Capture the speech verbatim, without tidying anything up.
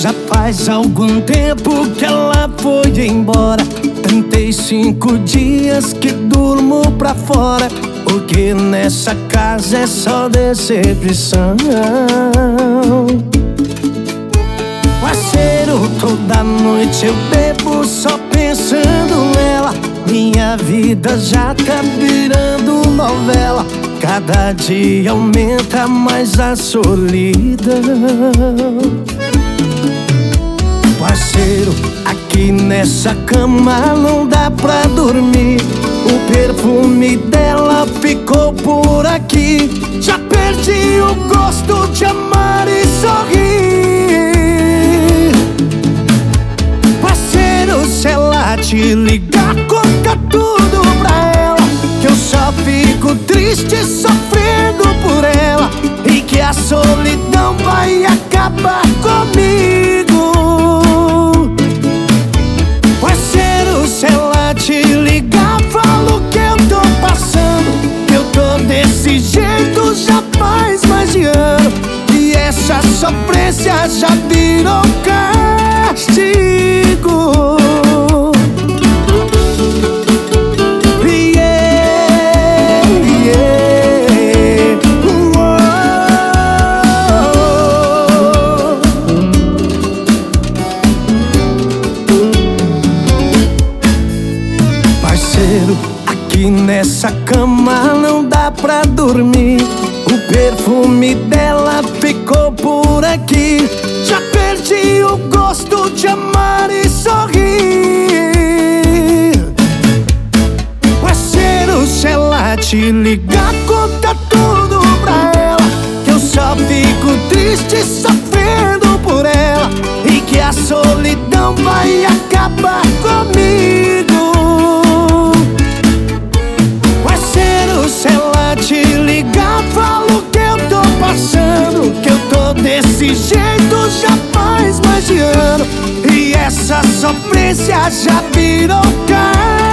Já faz algum tempo que ela foi embora. trinta e cinco dias que durmo pra fora, porque nessa casa é só decepção. Parceiro, toda noite eu bebo só pensando nela. Minha vida já tá virando novela. Cada dia aumenta mais a solidão. Parceiro, aqui nessa cama não dá pra dormir. O perfume dela ficou por aqui. Já perdi o gosto de amar e sorrir. Parceiro, se ela te ligar, conta tudo pra ela, que eu só fico triste sofrendo por ela, e que a solidão vai acabar comigo. Parceiro, se ela te ligar, falo que eu tô passando, que eu tô desse jeito já faz mais de ano, e essa sofrência já virou castigo. Aqui nessa cama não dá pra dormir. O perfume dela ficou por aqui. Já perdi o gosto de amar e sorrir. Parceiro, se ela te ligar, conta tudo pra ela, que eu só fico triste sofrendo por ela, e que a solidão vai acabar comigo. Se ela te ligar, falo que eu tô passando, que eu tô desse jeito já faz mais de ano, e essa sofrência já virou carne.